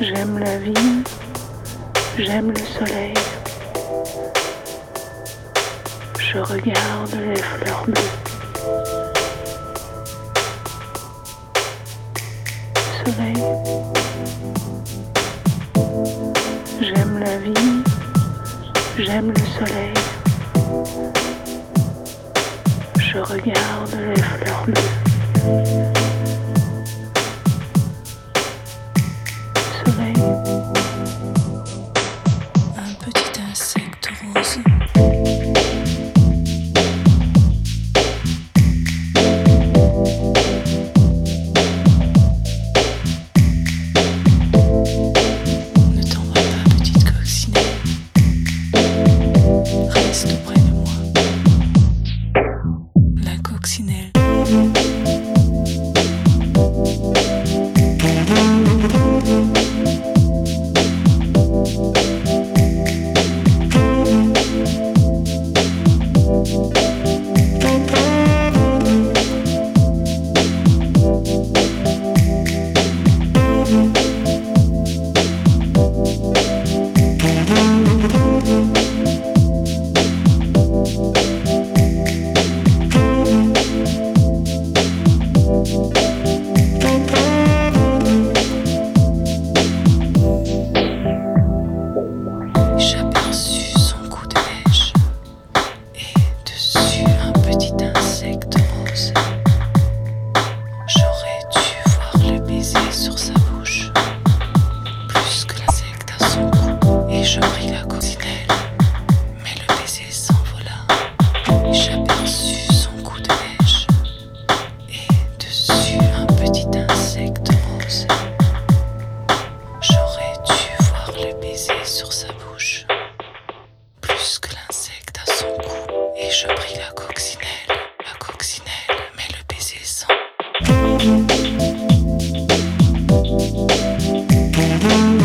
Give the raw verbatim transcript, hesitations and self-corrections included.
J'aime la vie, j'aime le soleil. Je regarde les fleurs bleues. Soleil. J'aime la vie, j'aime le soleil. Je regarde les fleurs bleues. Soleil. Un petit insecte rose. Ne t'en va pas, petite coccinelle. Reste auprès de moi. La coccinelle. J'aperçus son cou de neige et dessus un petit insecte rose. J'aurais dû voir le baiser sur sa bouche, plus que l'insecte à son cou, et je pris la coccinelle, mais le baiser s'envola. J'aperçus son cou de neige et dessus un petit insecte rose. J'aurais dû voir le baiser sur sa bouche, plus que l'insecte à son cou, et je pris la coccinelle, la coccinelle, mais le baiser sans.